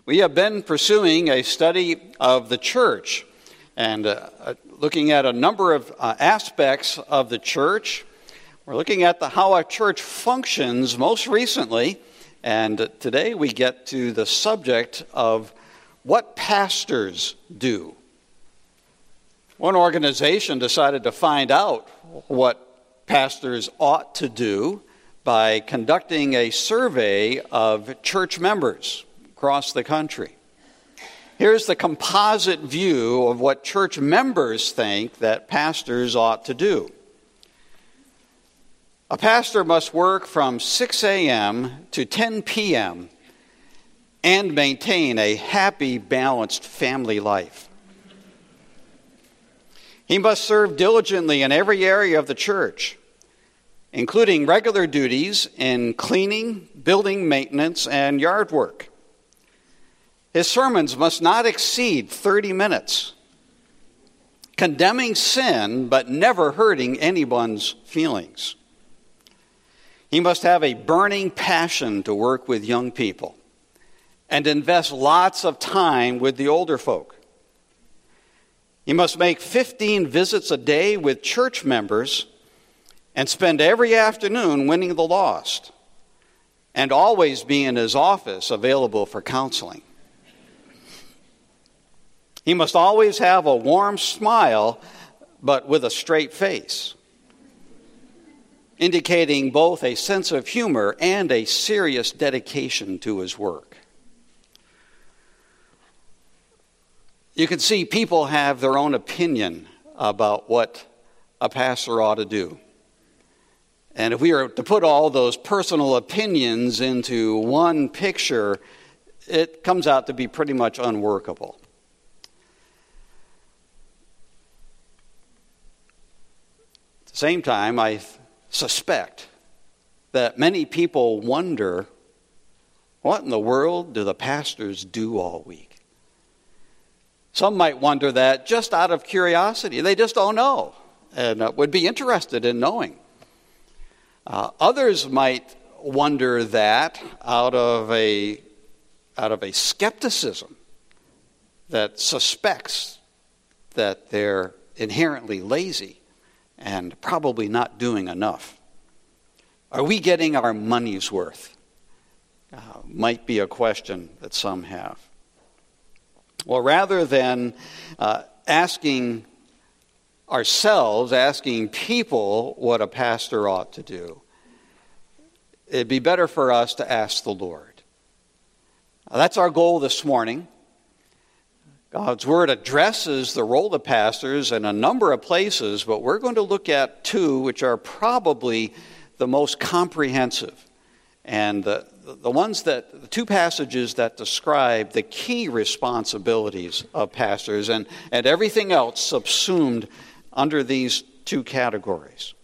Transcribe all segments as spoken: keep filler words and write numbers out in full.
We have been pursuing a study of the church and uh, looking at a number of uh, aspects of the church. We're looking at the, how a church functions most recently, and today we get to the subject of what pastors do. One organization decided to find out what pastors ought to do by conducting a survey of church members across the country. Here's the composite view of what church members think that pastors ought to do. A pastor must work from six a.m. to ten p.m. and maintain a happy, balanced family life. He must serve diligently in every area of the church, including regular duties in cleaning, building maintenance, and yard work. His sermons must not exceed thirty minutes, condemning sin but never hurting anyone's feelings. He must have a burning passion to work with young people and invest lots of time with the older folk. He must make fifteen visits a day with church members and spend every afternoon winning the lost, and always be in his office available for counseling. He must always have a warm smile, but with a straight face, indicating both a sense of humor and a serious dedication to his work. You can see people have their own opinion about what a pastor ought to do. And if we were to put all those personal opinions into one picture, it comes out to be pretty much unworkable. At the same time, I suspect that many people wonder, what in the world do the pastors do all week? Some might wonder that just out of curiosity. They just don't know and uh, would be interested in knowing. Uh, others might wonder that out of a out of a skepticism that suspects that they're inherently lazy and probably not doing enough. Are we getting our money's worth? Uh, might be a question that some have. Well, rather than uh, asking ourselves, asking people what a pastor ought to do, it'd be better for us to ask the Lord. Now, that's our goal this morning. God's Word addresses the role of pastors in a number of places, but we're going to look at two which are probably the most comprehensive. And the, the ones that, the two passages that describe the key responsibilities of pastors and, and everything else subsumed under these two categories.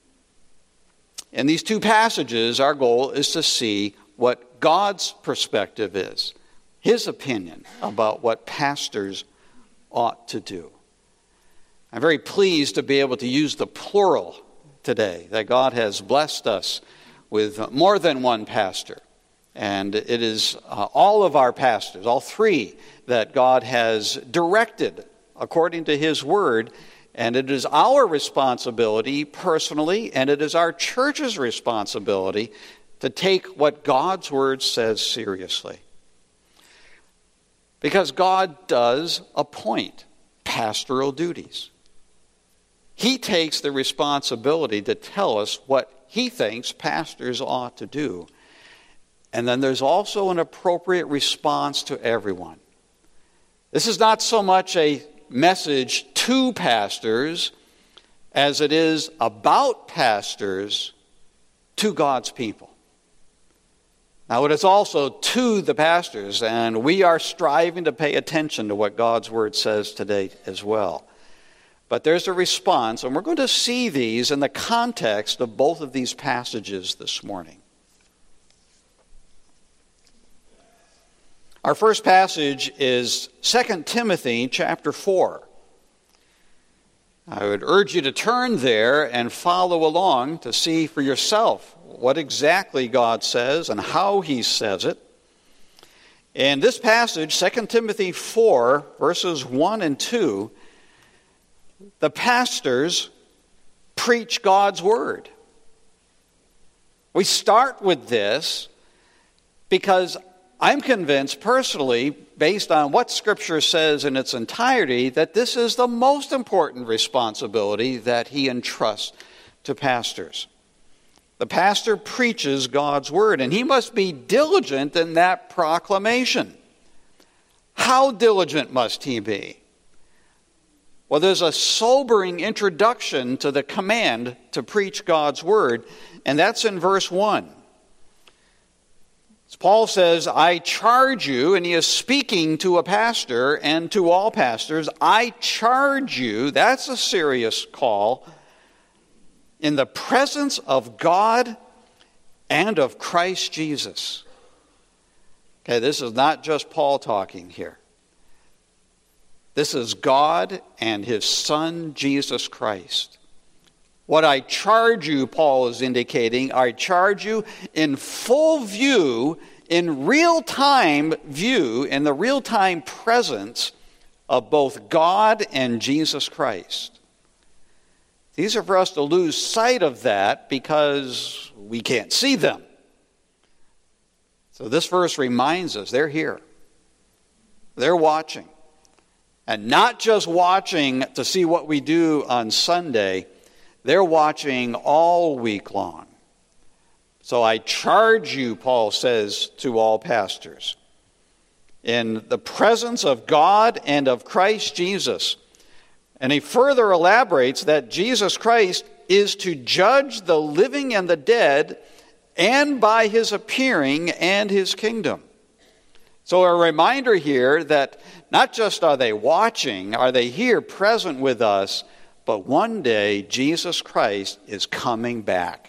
In these two passages, our goal is to see what God's perspective is, His opinion about what pastors ought to do. I'm very pleased to be able to use the plural today, that God has blessed us with more than one pastor. And it is uh, all of our pastors, all three, that God has directed according to His Word. And it is our responsibility personally, and it is our church's responsibility to take what God's Word says seriously. Because God does appoint pastoral duties. He takes the responsibility to tell us what He thinks pastors ought to do. And then there's also an appropriate response to everyone. This is not so much a message to pastors as it is about pastors to God's people. Now, it is also to the pastors, and we are striving to pay attention to what God's Word says today as well. But there's a response, and we're going to see these in the context of both of these passages this morning. Our first passage is Second Timothy chapter four. I would urge you to turn there and follow along to see for yourself what exactly God says and how He says it. In this passage, Second Timothy four, verses one and two, the pastors preach God's word. We start with this because I'm convinced personally, based on what Scripture says in its entirety, that this is the most important responsibility that he entrusts to pastors. The pastor preaches God's word, and he must be diligent in that proclamation. How diligent must he be? Well, there's a sobering introduction to the command to preach God's word, and that's in verse one. As Paul says, I charge you, and he is speaking to a pastor and to all pastors, I charge you, that's a serious call, in the presence of God and of Christ Jesus. Okay, this is not just Paul talking here. This is God and his Son, Jesus Christ. What I charge you, Paul is indicating, I charge you in full view, in real-time view, in the real-time presence of both God and Jesus Christ. These are for us to lose sight of that because we can't see them. So this verse reminds us they're here. They're watching. And not just watching to see what we do on Sunday, they're watching all week long. So I charge you, Paul says to all pastors, in the presence of God and of Christ Jesus. And he further elaborates that Jesus Christ is to judge the living and the dead, and by his appearing and his kingdom. So a reminder here that not just are they watching, are they here present with us, but one day Jesus Christ is coming back.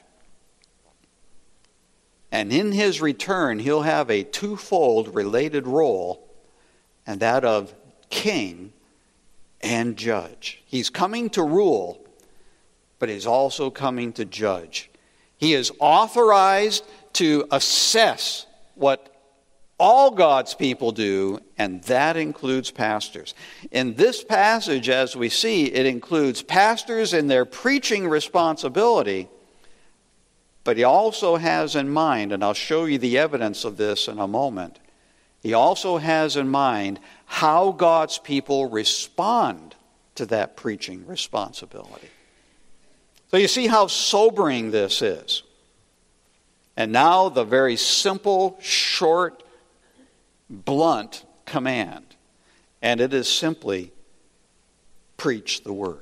And in his return, he'll have a twofold related role, and that of king and judge. He's coming to rule, but he's also coming to judge. He is authorized to assess what all God's people do, and that includes pastors. In this passage, as we see, it includes pastors in their preaching responsibility, but he also has in mind, and I'll show you the evidence of this in a moment, he also has in mind how God's people respond to that preaching responsibility. So you see how sobering this is. And now the very simple, short, blunt command. And it is simply, preach the word.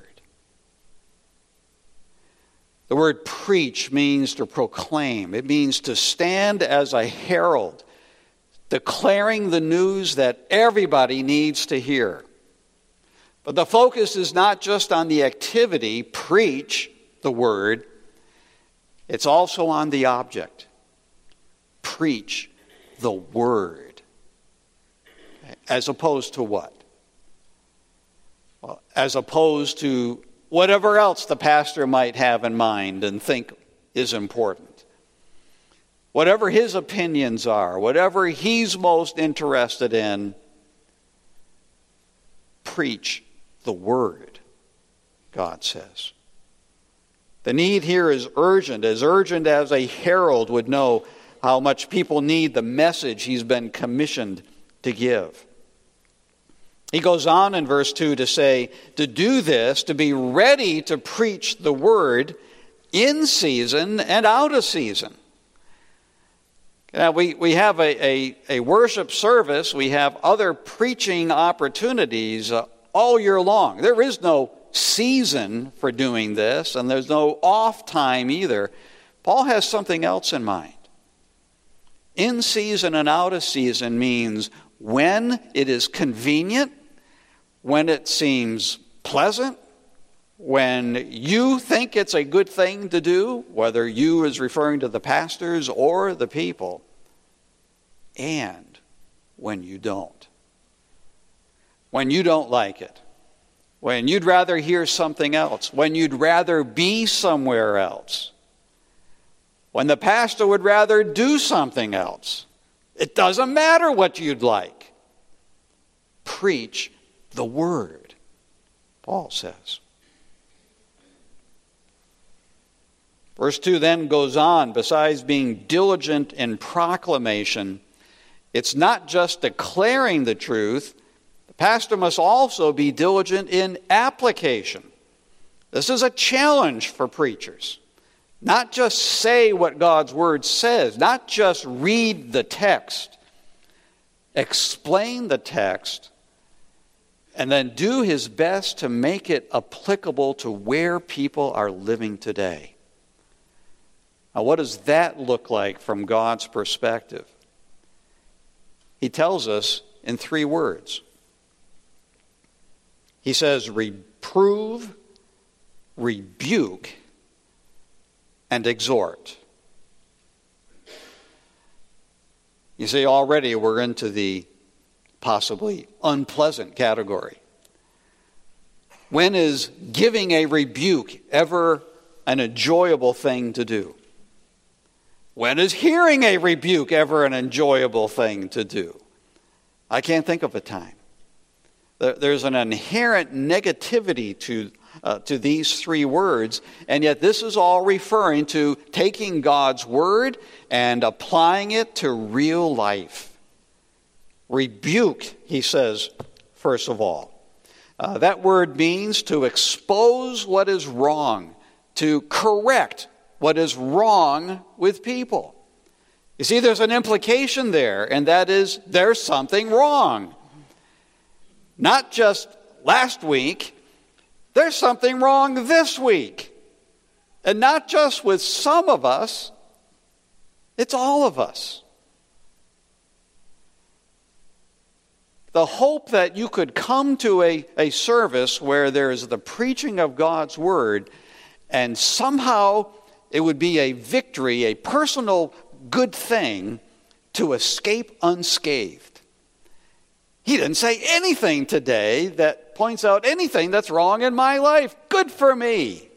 The word preach means to proclaim. It means to stand as a herald, declaring the news that everybody needs to hear. But the focus is not just on the activity, preach the word. It's also on the object. Preach the word. As opposed to what? Well, as opposed to whatever else the pastor might have in mind and think is important. Whatever his opinions are, whatever he's most interested in, preach the word, God says. The need here is urgent, as urgent as a herald would know how much people need the message he's been commissioned to give. He goes on in verse two to say, to do this, to be ready to preach the word in season and out of season. Now, we, we have a, a, a worship service, we have other preaching opportunities uh, all year long. There is no season for doing this, and there's no off time either. Paul has something else in mind. In season and out of season means when it is convenient, when it seems pleasant, when you think it's a good thing to do, whether you is referring to the pastors or the people, and when you don't. When you don't like it. When you'd rather hear something else. When you'd rather be somewhere else. When the pastor would rather do something else. It doesn't matter what you'd like. Preach the word, Paul says. Verse two then goes on, besides being diligent in proclamation, it's not just declaring the truth. The pastor must also be diligent in application. This is a challenge for preachers. Not just say what God's word says, not just read the text, explain the text, and then do his best to make it applicable to where people are living today. Now, what does that look like from God's perspective? He tells us in three words. He says, reprove, rebuke, and exhort. You see, already we're into the possibly unpleasant category. When is giving a rebuke ever an enjoyable thing to do? When is hearing a rebuke ever an enjoyable thing to do? I can't think of a time. There's an inherent negativity to, uh, to these three words, and yet this is all referring to taking God's word and applying it to real life. Rebuke, he says, first of all. Uh, that word means to expose what is wrong, to correct what is wrong with people. You see, there's an implication there, and that is there's something wrong. Not just last week, there's something wrong this week. And not just with some of us, it's all of us. The hope that you could come to a, a service where there's the preaching of God's word, and somehow it would be a victory, a personal good thing to escape unscathed. He didn't say anything today that points out anything that's wrong in my life. Good for me.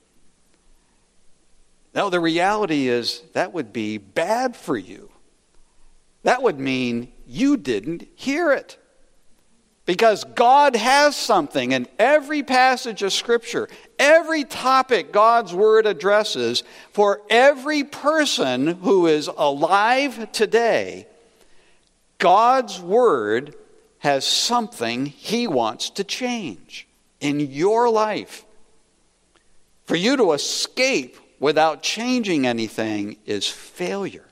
No, the reality is that would be bad for you. That would mean you didn't hear it. Because God has something in every passage of Scripture, every topic God's Word addresses, for every person who is alive today, God's Word has something He wants to change in your life. For you to escape without changing anything is failure,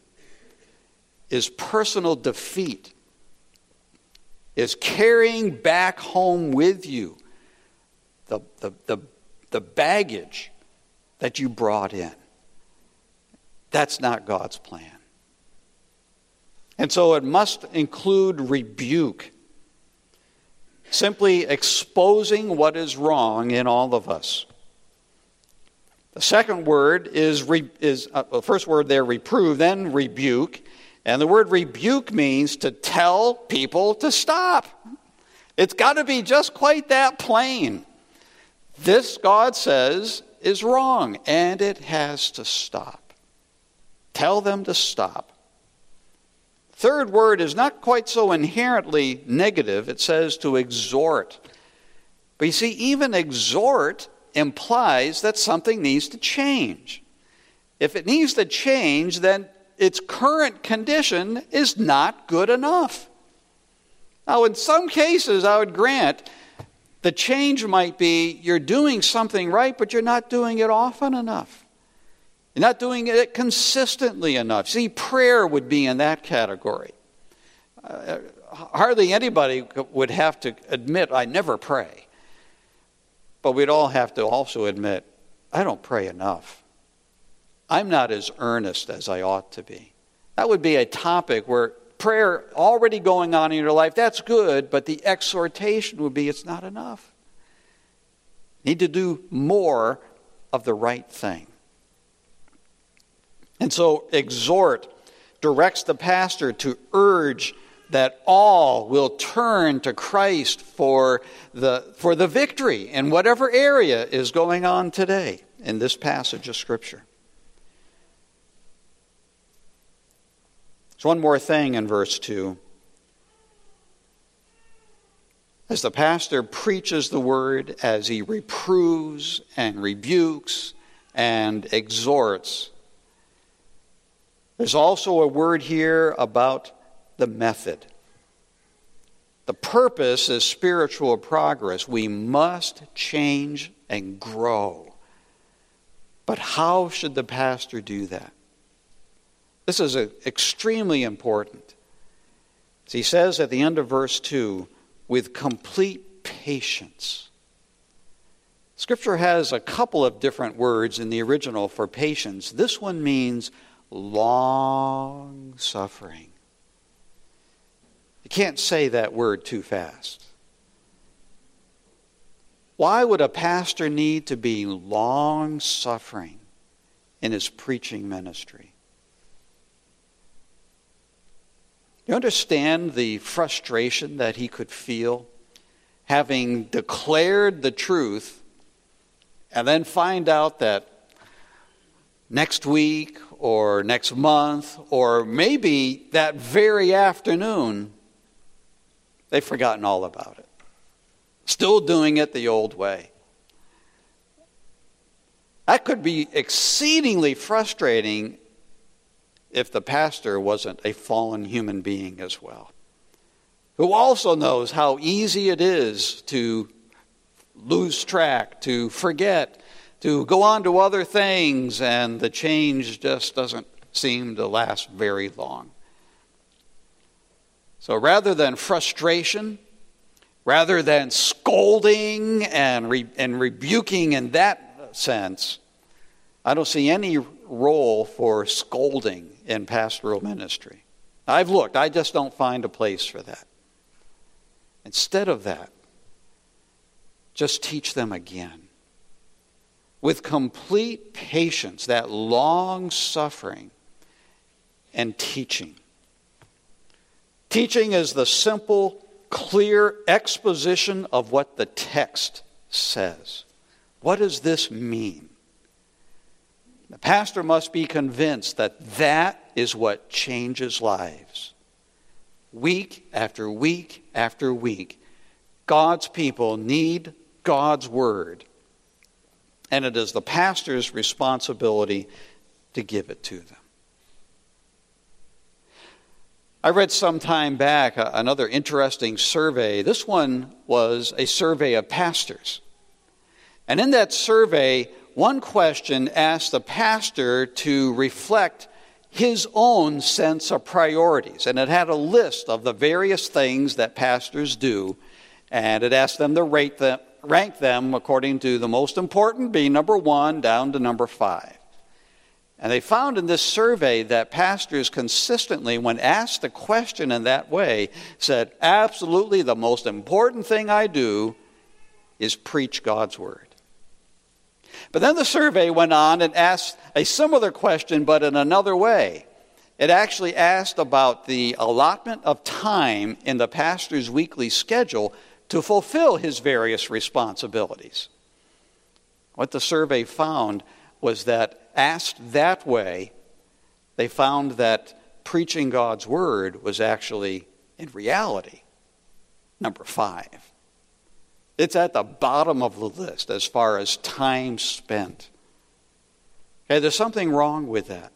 is personal defeat, is carrying back home with you the, the, the, the baggage that you brought in. That's not God's plan. And so it must include rebuke, simply exposing what is wrong in all of us. The second word is, re, is uh, the first word there, reprove, then rebuke. And the word rebuke means to tell people to stop. It's got to be just quite that plain. This, God says, is wrong, and it has to stop. Tell them to stop. Third word is not quite so inherently negative. It says to exhort. But you see, even exhort implies that something needs to change. If it needs to change, then its current condition is not good enough. Now, in some cases, I would grant the change might be you're doing something right, but you're not doing it often enough. You're not doing it consistently enough. See, prayer would be in that category. Uh, hardly anybody would have to admit, I never pray. But we'd all have to also admit, I don't pray enough. I'm not as earnest as I ought to be. That would be a topic where prayer already going on in your life, that's good, but the exhortation would be it's not enough. Need to do more of the right thing. And so exhort directs the pastor to urge that all will turn to Christ for the, for the victory in whatever area is going on today in this passage of Scripture. There's one more thing in verse two. As the pastor preaches the word, as he reproves and rebukes and exhorts, there's also a word here about the method. The purpose is spiritual progress. We must change and grow. But how should the pastor do that? This is a, extremely important. As he says at the end of verse two, with complete patience. Scripture has a couple of different words in the original for patience. This one means long suffering. You can't say that word too fast. Why would a pastor need to be long suffering in his preaching ministry? You understand the frustration that he could feel having declared the truth and then find out that next week or next month or maybe that very afternoon they've forgotten all about it. Still doing it the old way. That could be exceedingly frustrating if the pastor wasn't a fallen human being as well, who also knows how easy it is to lose track, to forget, to go on to other things, and the change just doesn't seem to last very long. So rather than frustration, rather than scolding and, re- and rebuking in that sense, I don't see any role for scolding in pastoral ministry. I've looked, I just don't find a place for that. Instead of that, just teach them again. With complete patience, that long suffering and teaching. Teaching is the simple, clear exposition of what the text says. What does this mean? The pastor must be convinced that that is what changes lives. Week after week after week, God's people need God's word. And it is the pastor's responsibility to give it to them. I read some time back another interesting survey. This one was a survey of pastors. And in that survey, one question asked the pastor to reflect his own sense of priorities. And it had a list of the various things that pastors do. And it asked them to rate them, rank them according to the most important being number one down to number five. And they found in this survey that pastors consistently, when asked a question in that way, said, absolutely the most important thing I do is preach God's word. But then the survey went on and asked a similar question, but in another way. It actually asked about the allotment of time in the pastor's weekly schedule to fulfill his various responsibilities. What the survey found was that, asked that way, they found that preaching God's word was actually, in reality, number five. It's at the bottom of the list as far as time spent. Okay, there's something wrong with that.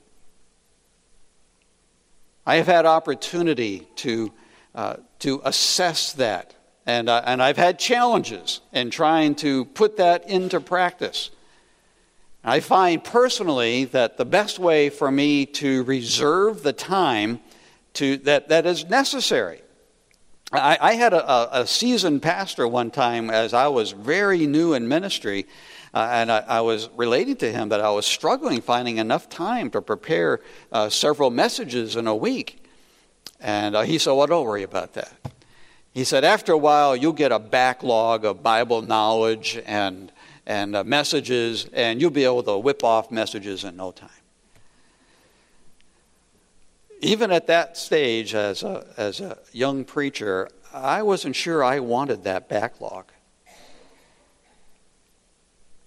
I have had opportunity to uh, to assess that, and uh, and I've had challenges in trying to put that into practice. I find personally that the best way for me to reserve the time to that, that is necessary. I, I had a, a seasoned pastor one time as I was very new in ministry, uh, and I, I was relating to him that I was struggling finding enough time to prepare uh, several messages in a week. And uh, he said, well, don't worry about that. He said, after a while, you'll get a backlog of Bible knowledge and and uh, messages, and you'll be able to whip off messages in no time. Even at that stage, as a, as a young preacher, I wasn't sure I wanted that backlog.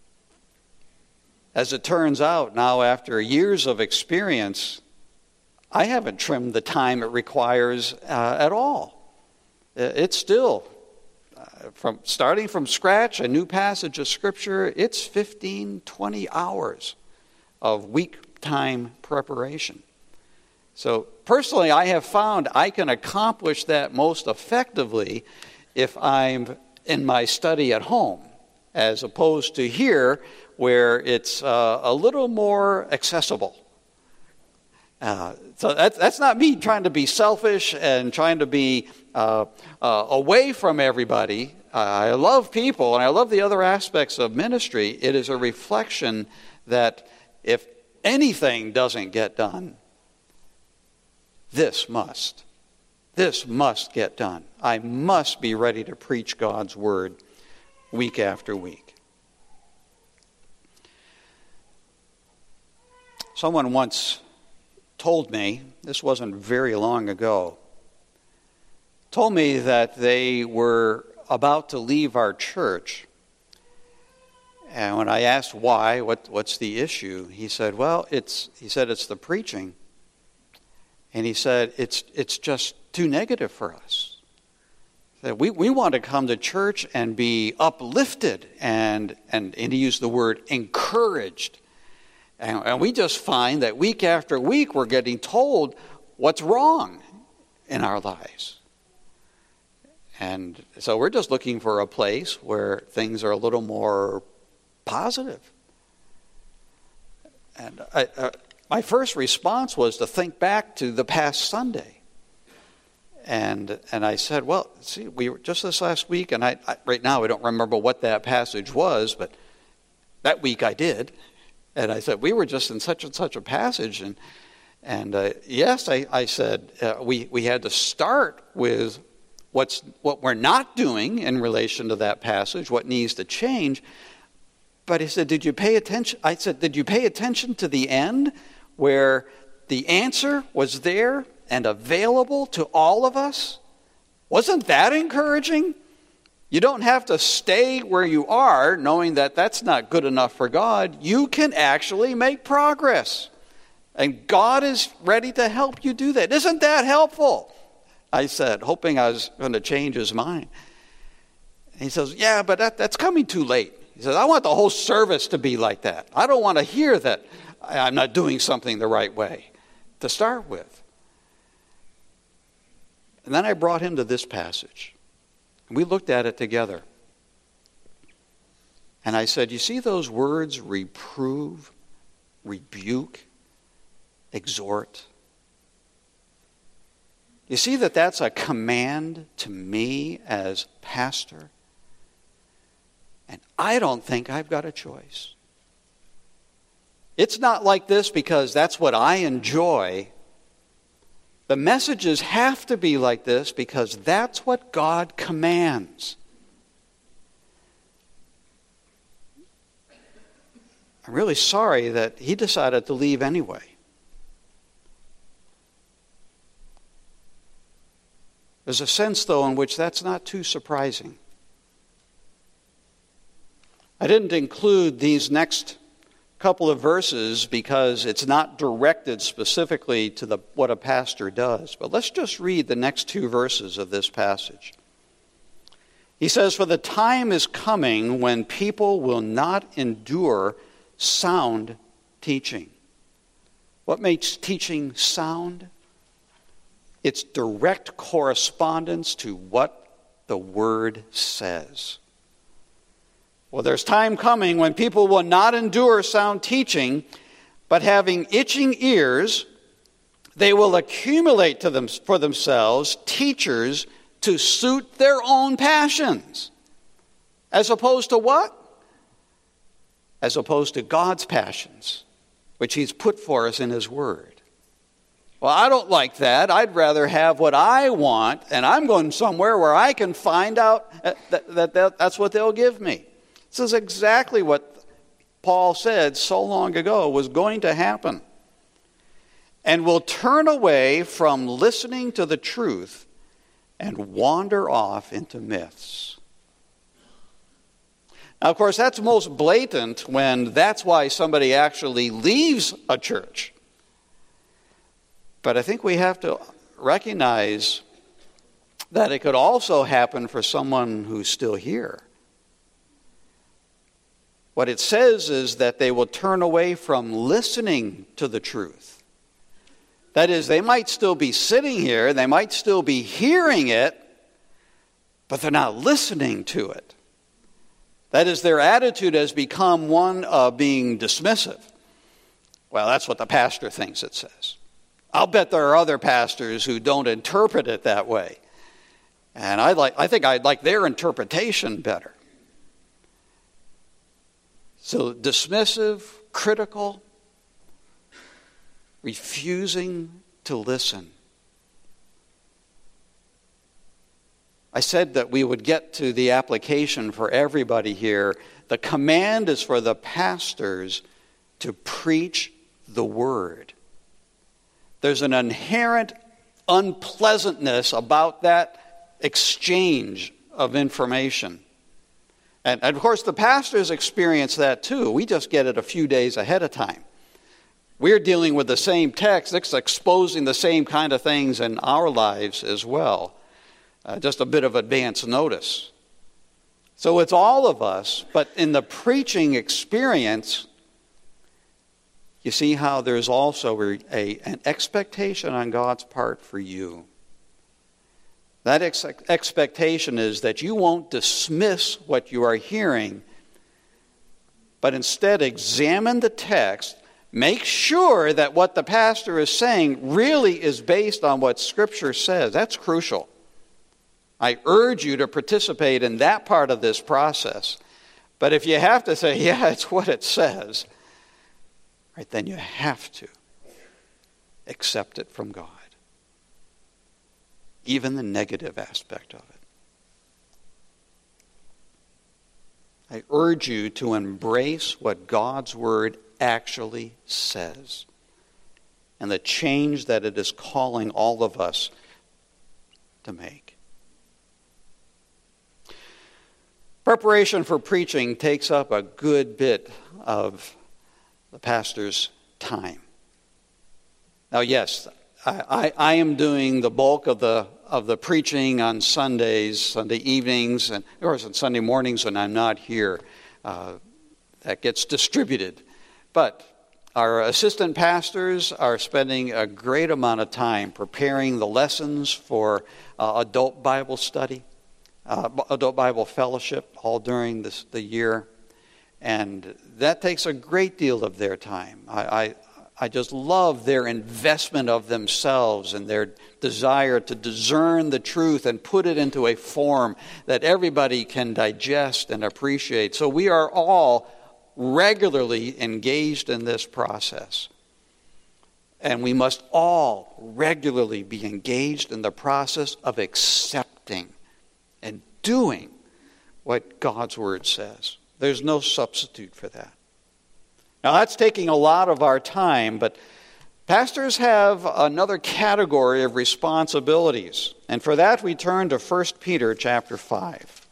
As it turns out, now after years of experience, I haven't trimmed the time it requires uh, at all. It's still, uh, from starting from scratch, a new passage of Scripture, it's fifteen, twenty hours of week time preparation. So personally, I have found I can accomplish that most effectively if I'm in my study at home, as opposed to here, where it's uh, a little more accessible. Uh, so that's, that's not me trying to be selfish and trying to be uh, uh, away from everybody. Uh, I love people and I love the other aspects of ministry. It is a reflection that if anything doesn't get done, this must. This must get done. I must be ready to preach God's word week after week. Someone once told me, this wasn't very long ago, told me that they were about to leave our church. And when I asked why, what, what's the issue, he said, well, it's he said it's the preaching. And he said, it's it's just too negative for us. That we, we want to come to church and be uplifted and, and, and he used the word encouraged. And, and we just find that week after week we're getting told what's wrong in our lives. And so we're just looking for a place where things are a little more positive. And I, uh, my first response was to think back to the past Sunday. And and I said, well, see, we were just this last week, and I, I right now I don't remember what that passage was, but that week I did. And I said, we were just in such and such a passage. And and uh, yes, I, I said, uh, we, we had to start with what's what we're not doing in relation to that passage, what needs to change. But he said, did you pay attention? I said, did you pay attention to the end where the answer was there and available to all of us? Wasn't that encouraging? You don't have to stay where you are knowing that that's not good enough for God. You can actually make progress. And God is ready to help you do that. Isn't that helpful? I said, hoping I was going to change his mind. And he says, yeah, but that, that's coming too late. He says, I want the whole service to be like that. I don't want to hear that I'm not doing something the right way to start with. And then I brought him to this passage. And we looked at it together. And I said, you see those words, reprove, rebuke, exhort? You see that that's a command to me as pastor? And I don't think I've got a choice. It's not like this because that's what I enjoy. The messages have to be like this because that's what God commands. I'm really sorry that he decided to leave anyway. There's a sense, though, in which that's not too surprising. I didn't include these next couple of verses because it's not directed specifically to the what a pastor does. But let's just read the next two verses of this passage. He says, for the time is coming when people will not endure sound teaching. What makes teaching sound? It's direct correspondence to what the Word says. Well, there's time coming when people will not endure sound teaching, but having itching ears, they will accumulate to them for themselves teachers to suit their own passions. As opposed to what? As opposed to God's passions, which he's put for us in his Word. Well, I don't like that. I'd rather have what I want, and I'm going somewhere where I can find out that, that, that that's what they'll give me. This is exactly what Paul said so long ago was going to happen. And will turn away from listening to the truth and wander off into myths. Now, of course, that's most blatant when that's why somebody actually leaves a church. But I think we have to recognize that it could also happen for someone who's still here. What it says is that they will turn away from listening to the truth. That is, they might still be sitting here, they might still be hearing it, but they're not listening to it. That is, their attitude has become one of being dismissive. Well, that's what the pastor thinks it says. I'll bet there are other pastors who don't interpret it that way. And I like I think I'd like their interpretation better. So dismissive, critical, refusing to listen. I said that we would get to the application for everybody here. The command is for the pastors to preach the word. There's an inherent unpleasantness about that exchange of information. And, and of course, the pastors experience that too. We just get it a few days ahead of time. We're dealing with the same text. It's exposing the same kind of things in our lives as well. Uh, just a bit of advance notice. So it's all of us, but in the preaching experience, you see how there's also a, a, an expectation on God's part for you. That ex- expectation is that you won't dismiss what you are hearing, but instead examine the text, make sure that what the pastor is saying really is based on what Scripture says. That's crucial. I urge you to participate in that part of this process. But if you have to say, yeah, it's what it says, right, then you have to accept it from God. Even the negative aspect of it. I urge you to embrace what God's Word actually says and the change that it is calling all of us to make. Preparation for preaching takes up a good bit of the pastor's time. Now, yes, I, I, I am doing the bulk of the of the preaching on Sundays, Sunday evenings, and of course on Sunday mornings when I'm not here. Uh, that gets distributed. But our assistant pastors are spending a great amount of time preparing the lessons for uh, adult Bible study. Uh, adult Bible fellowship all during this, the year, and that takes a great deal of their time. I, I I just love their investment of themselves and their desire to discern the truth and put it into a form that everybody can digest and appreciate. So we are all regularly engaged in this process, and we must all regularly be engaged in the process of accepting and doing what God's Word says. There's no substitute for that. Now, that's taking a lot of our time, but pastors have another category of responsibilities. And for that, we turn to First Peter chapter five.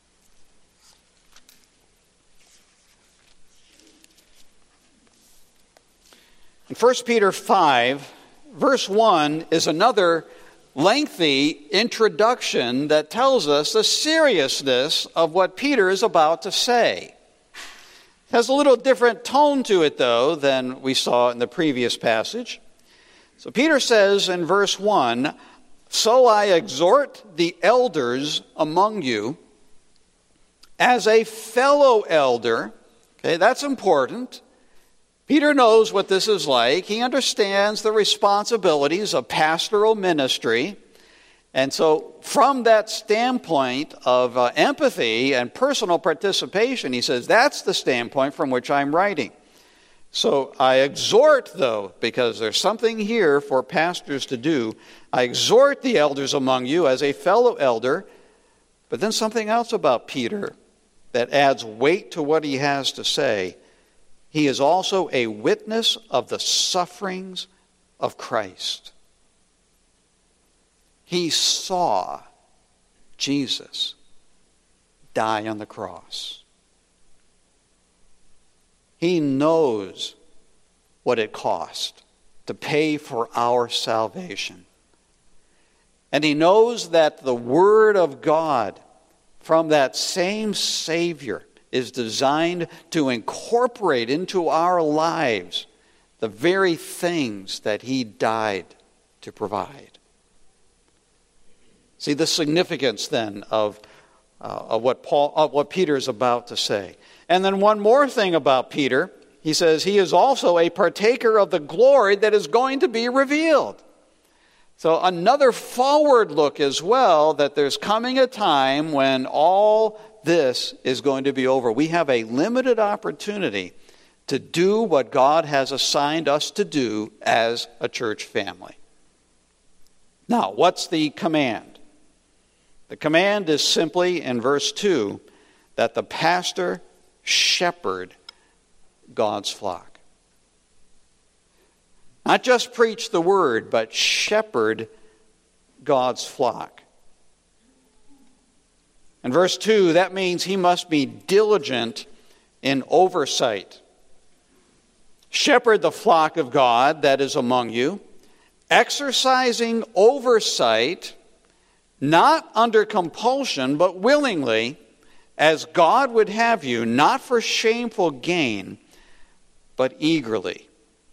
In First Peter five, verse one is another lengthy introduction that tells us the seriousness of what Peter is about to say. It has a little different tone to it, though, than we saw in the previous passage. So Peter says in verse one, "So I exhort the elders among you as a fellow elder." Okay, that's important. Peter knows what this is like. He understands the responsibilities of pastoral ministry. And so from that standpoint of uh, empathy and personal participation, he says, that's the standpoint from which I'm writing. So I exhort, though, because there's something here for pastors to do, I exhort the elders among you as a fellow elder. But then something else about Peter that adds weight to what he has to say. He is also a witness of the sufferings of Christ. He saw Jesus die on the cross. He knows what it cost to pay for our salvation. And he knows that the Word of God from that same Savior is designed to incorporate into our lives the very things that he died to provide. See the significance then of, uh, of what Paul, of what Peter is about to say. And then one more thing about Peter. He says he is also a partaker of the glory that is going to be revealed. So another forward look as well, that there's coming a time when all this is going to be over. We have a limited opportunity to do what God has assigned us to do as a church family. Now, what's the command? The command is simply in verse two that the pastor shepherd God's flock. Not just preach the word, but shepherd God's flock. In verse two, that means he must be diligent in oversight. Shepherd the flock of God that is among you, exercising oversight, not under compulsion, but willingly, as God would have you, not for shameful gain, but eagerly.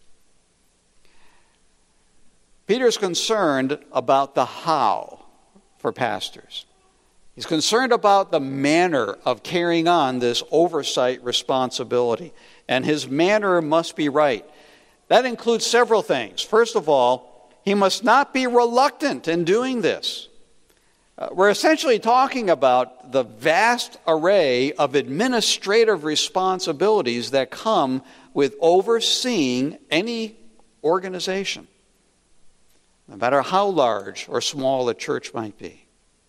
Peter's concerned about the how for pastors. He's concerned about the manner of carrying on this oversight responsibility. And his manner must be right. That includes several things. First of all, he must not be reluctant in doing this. Uh, we're essentially talking about the vast array of administrative responsibilities that come with overseeing any organization, no matter how large or small a church might be.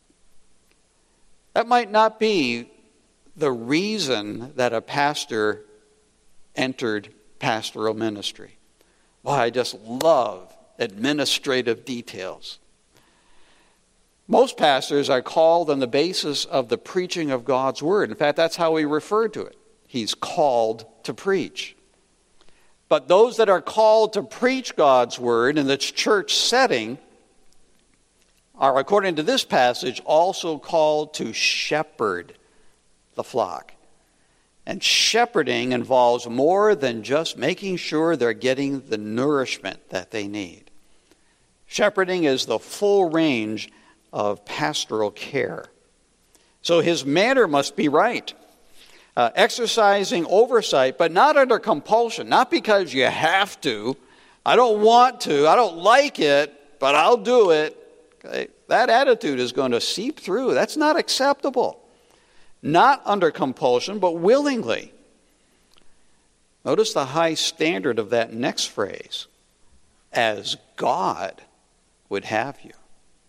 That might not be the reason that a pastor entered pastoral ministry. Boy, I just love administrative details. Most pastors are called on the basis of the preaching of God's word. In fact, that's how we refer to it. He's called to preach. But those that are called to preach God's word in the church setting are, according to this passage, also called to shepherd the flock. And shepherding involves more than just making sure they're getting the nourishment that they need. Shepherding is the full range of pastoral care. So his manner must be right. Uh, exercising oversight, but not under compulsion, not because you have to. I don't want to, I don't like it, but I'll do it. Okay? That attitude is going to seep through. That's not acceptable. Not under compulsion, but willingly. Notice the high standard of that next phrase. As God would have you.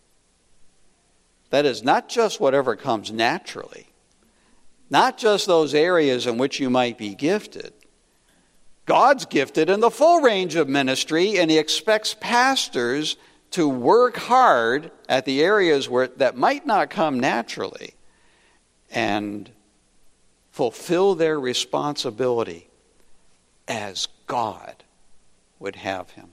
That is not just whatever comes naturally. Not just those areas in which you might be gifted. God's gifted in the full range of ministry, and he expects pastors to work hard at the areas where that might not come naturally and fulfill their responsibility as God would have him.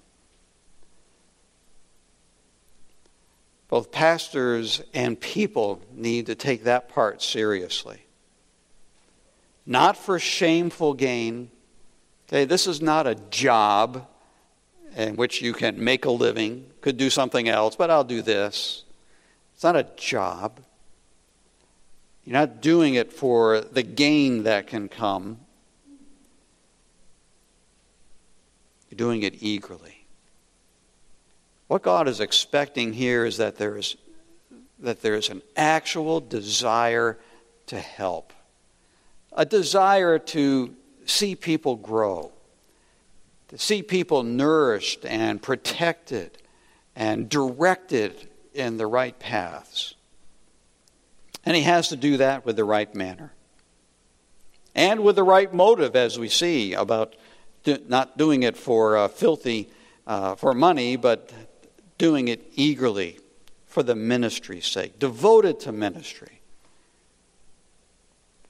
Both pastors and people need to take that part seriously. Not for shameful gain. Okay, this is not a job in which you can make a living, could do something else, but I'll do this. It's not a job. You're not doing it for the gain that can come. You're doing it eagerly. What God is expecting here is that there is that there is an actual desire to help. A desire to see people grow, to see people nourished and protected and directed in the right paths. And he has to do that with the right manner. And with the right motive, as we see, about do, not doing it for uh, filthy, uh, for money, but doing it eagerly for the ministry's sake, devoted to ministry.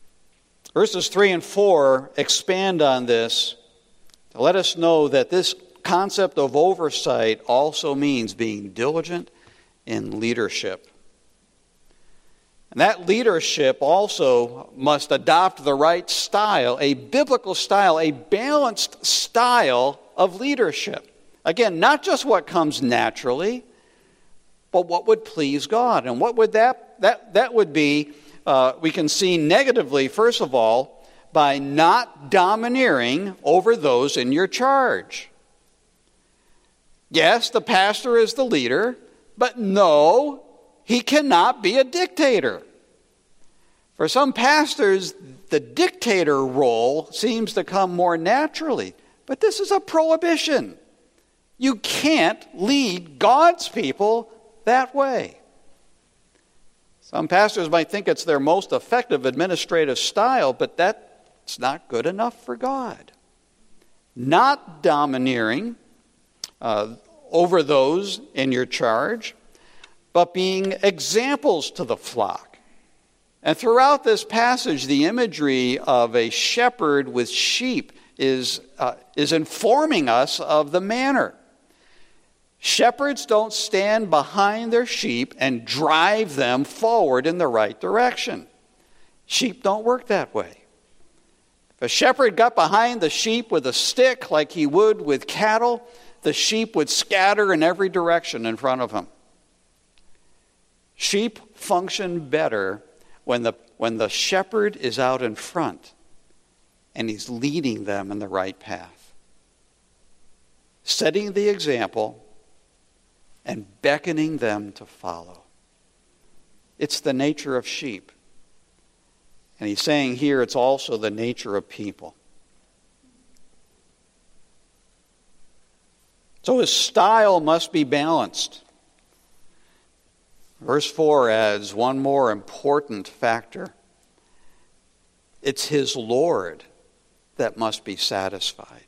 Verses three and four expand on this to let us know that this concept of oversight also means being diligent in leadership. And that leadership also must adopt the right style, a biblical style, a balanced style of leadership. Again, not just what comes naturally, but what would please God. And what would that, that, that would be, uh, we can see negatively, first of all, by not domineering over those in your charge. Yes, the pastor is the leader, but no, he cannot be a dictator. For some pastors, the dictator role seems to come more naturally, but this is a prohibition. You can't lead God's people that way. Some pastors might think it's their most effective administrative style, but that's not good enough for God. Not domineering uh, over those in your charge, but being examples to the flock. And throughout this passage, the imagery of a shepherd with sheep is, uh, is informing us of the manner. Shepherds don't stand behind their sheep and drive them forward in the right direction. Sheep don't work that way. If a shepherd got behind the sheep with a stick like he would with cattle, the sheep would scatter in every direction in front of him. Sheep function better when the, when the shepherd is out in front and he's leading them in the right path, setting the example and beckoning them to follow. It's the nature of sheep. And he's saying here it's also the nature of people. So his style must be balanced. Verse four adds one more important factor. It's his Lord that must be satisfied.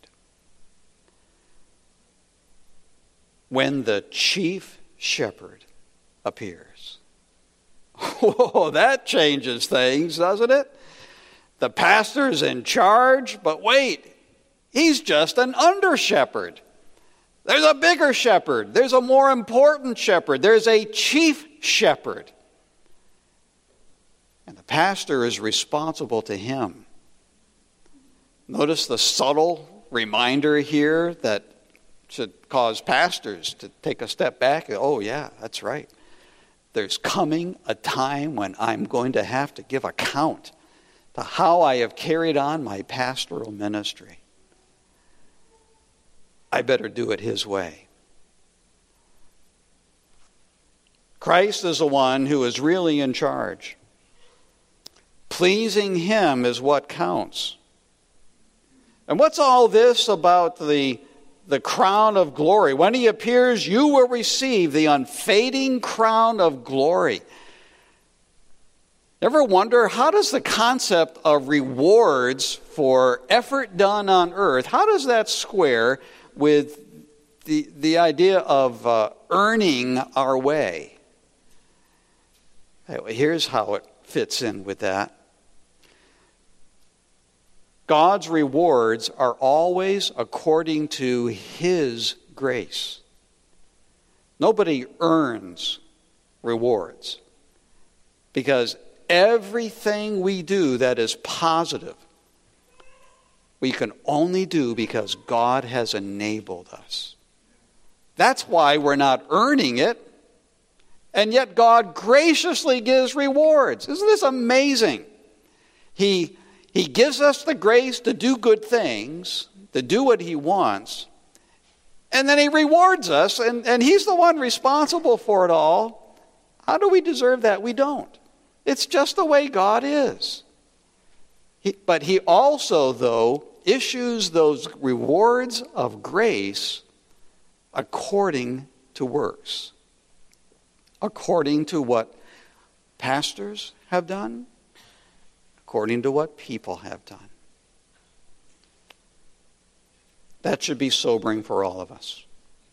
When the chief shepherd appears. Whoa, that changes things, doesn't it? The pastor's in charge, but wait, he's just an under-shepherd. There's a bigger shepherd. There's a more important shepherd. There's a chief shepherd. And the pastor is responsible to him. Notice the subtle reminder here that should cause pastors to take a step back. Oh, yeah, that's right. There's coming a time when I'm going to have to give account to how I have carried on my pastoral ministry. I better do it his way. Christ is the one who is really in charge. Pleasing him is what counts. And what's all this about the, the crown of glory? When he appears, you will receive the unfading crown of glory. Ever wonder, how does the concept of rewards for effort done on earth, how does that square with the, the idea of uh, earning our way? Anyway, here's how it fits in with that. God's rewards are always according to his grace. Nobody earns rewards, because everything we do that is positive, we can only do because God has enabled us. That's why we're not earning it, and yet God graciously gives rewards. Isn't this amazing? He, he gives us the grace to do good things, to do what he wants, and then he rewards us, and, and he's the one responsible for it all. How do we deserve that? We don't. It's just the way God is. He, but he also, though, issues those rewards of grace according to works, according to what pastors have done, according to what people have done. That should be sobering for all of us.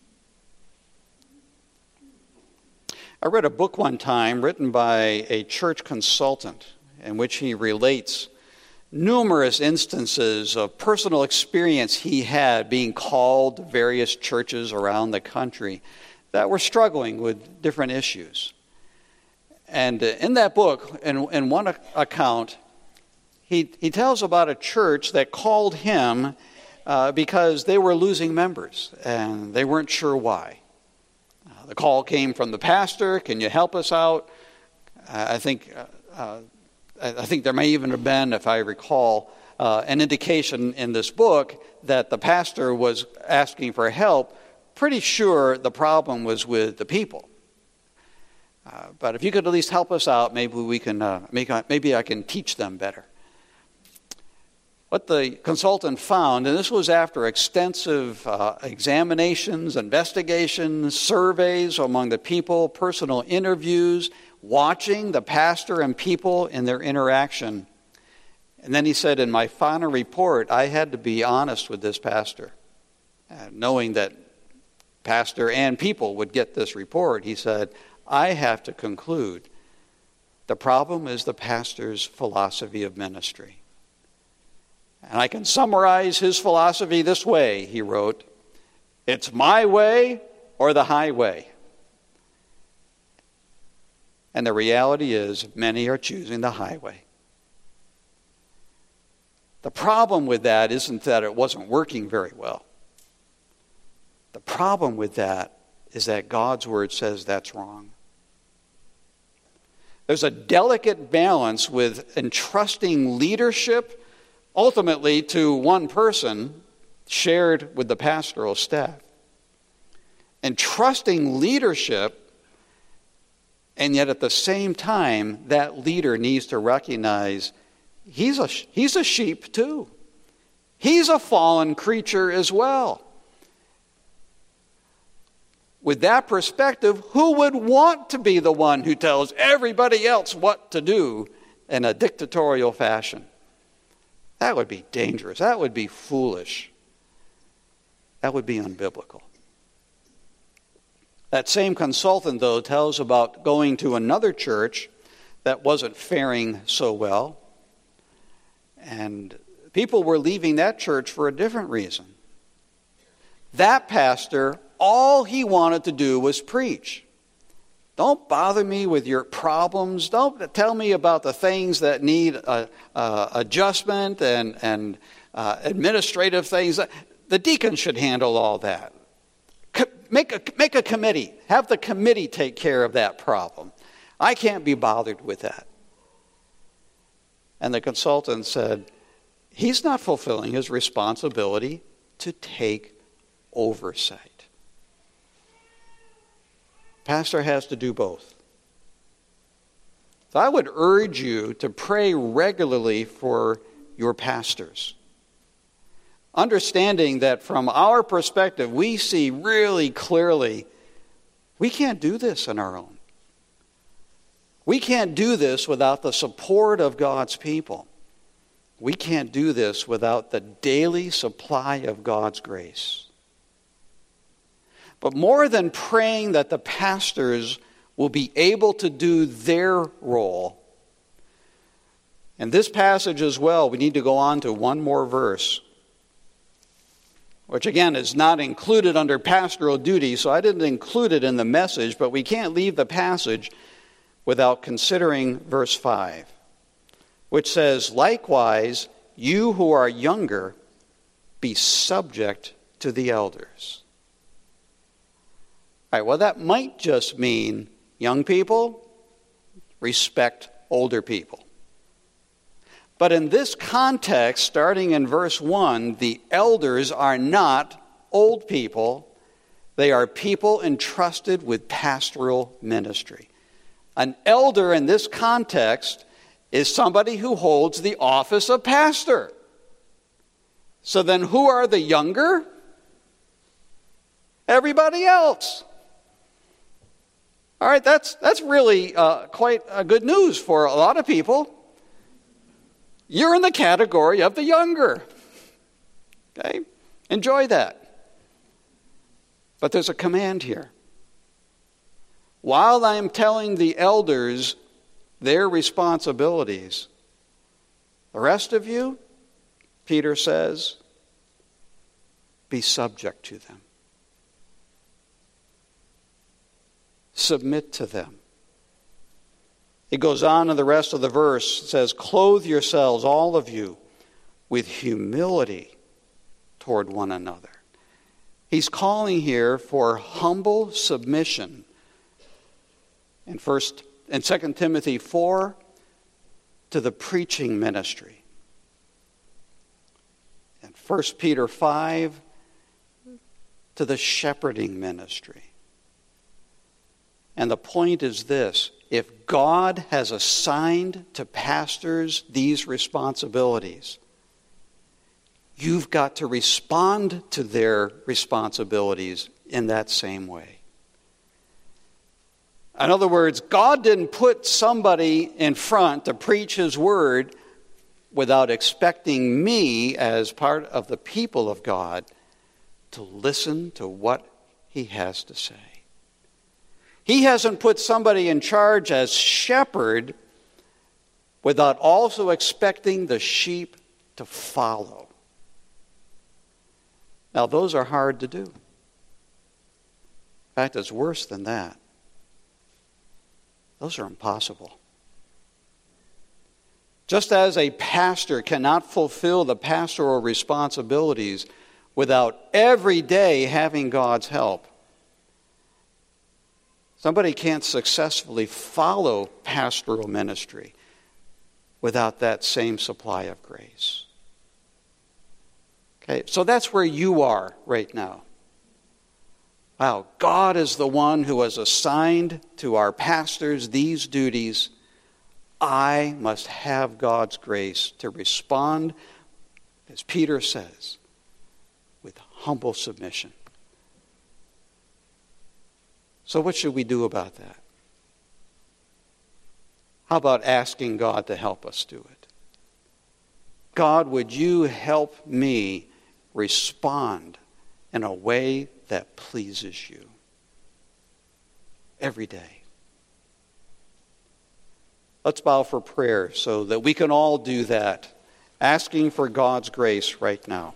I read a book one time written by a church consultant in which he relates numerous instances of personal experience he had being called to various churches around the country that were struggling with different issues. And in that book, in, in one account, he, he tells about a church that called him uh, because they were losing members, and they weren't sure why. Uh, the call came from the pastor, "Can you help us out?" Uh, I think uh, uh, I think there may even have been, if I recall, uh, an indication in this book that the pastor was asking for help. Pretty sure the problem was with the people. Uh, but if you could at least help us out, maybe we can. Uh, make, maybe I can teach them better. What the consultant found, and this was after extensive uh, examinations, investigations, surveys among the people, personal interviews, watching the pastor and people in their interaction. And then he said, in my final report, I had to be honest with this pastor. Uh, knowing that pastor and people would get this report, he said, I have to conclude the problem is the pastor's philosophy of ministry. And I can summarize his philosophy this way, he wrote, it's my way or the highway. And the reality is, many are choosing the highway. The problem with that isn't that it wasn't working very well. The problem with that is that God's word says that's wrong. There's a delicate balance with entrusting leadership ultimately to one person shared with the pastoral staff. Entrusting leadership, and yet at the same time, that leader needs to recognize he's a, he's a sheep too. He's a fallen creature as well. With that perspective, who would want to be the one who tells everybody else what to do in a dictatorial fashion? That would be dangerous. That would be foolish. That would be unbiblical. That same consultant, though, tells about going to another church that wasn't faring so well. And people were leaving that church for a different reason. That pastor, all he wanted to do was preach. Don't bother me with your problems. Don't tell me about the things that need uh, uh, adjustment and, and uh, administrative things. The deacon should handle all that. Make a, make a committee. Have the committee take care of that problem. I can't be bothered with that. And the consultant said, he's not fulfilling his responsibility to take oversight. Pastor has to do both. So I would urge you to pray regularly for your pastors. Understanding that from our perspective, we see really clearly, we can't do this on our own. We can't do this without the support of God's people. We can't do this without the daily supply of God's grace. But more than praying that the pastors will be able to do their role, in this passage as well, we need to go on to one more verse, which again is not included under pastoral duty, so I didn't include it in the message, but we can't leave the passage without considering verse five, which says, likewise, you who are younger, be subject to the elders. All right, well, that might just mean young people respect older people. But in this context, starting in verse one, the elders are not old people. They are people entrusted with pastoral ministry. An elder in this context is somebody who holds the office of pastor. So then who are the younger? Everybody else. All right, that's, that's really uh, quite uh, good news for a lot of people. You're in the category of the younger. Okay? Enjoy that. But there's a command here. While I'm telling the elders their responsibilities, The rest of you, Peter says, be subject to them. Submit to them. It goes on in the rest of the verse. It says, clothe yourselves, all of you, with humility toward one another. He's calling here for humble submission. In first and Second Timothy four, to the preaching ministry. And First Peter five, to the shepherding ministry. And the point is this: if God has assigned to pastors these responsibilities, you've got to respond to their responsibilities in that same way. In other words, God didn't put somebody in front to preach his word without expecting me, as part of the people of God, to listen to what he has to say. He hasn't put somebody in charge as shepherd without also expecting the sheep to follow. Now, those are hard to do. In fact, it's worse than that. Those are impossible. Just as a pastor cannot fulfill the pastoral responsibilities without every day having God's help, somebody can't successfully follow pastoral ministry without that same supply of grace. Okay, so that's where you are right now. Wow, God is the one who has assigned to our pastors these duties. I must have God's grace to respond, as Peter says, with humble submission. So what should we do about that? How about asking God to help us do it? God, would you help me respond in a way that pleases you every day? Let's bow for prayer so that we can all do that, asking for God's grace right now.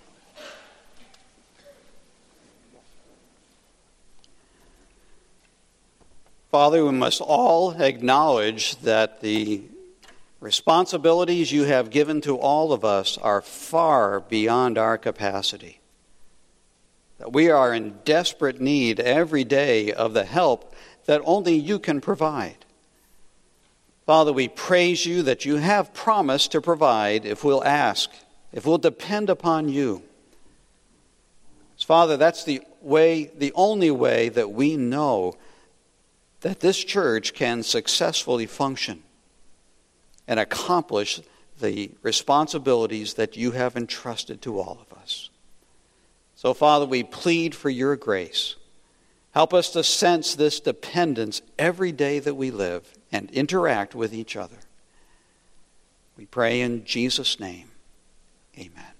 Father, we must all acknowledge that the responsibilities you have given to all of us are far beyond our capacity. That we are in desperate need every day of the help that only you can provide. Father, we praise you that you have promised to provide if we'll ask, if we'll depend upon you. Father, that's the way, the only way that we know that this church can successfully function and accomplish the responsibilities that you have entrusted to all of us. So, Father, we plead for your grace. Help us to sense this dependence every day that we live and interact with each other. We pray in Jesus' name. Amen.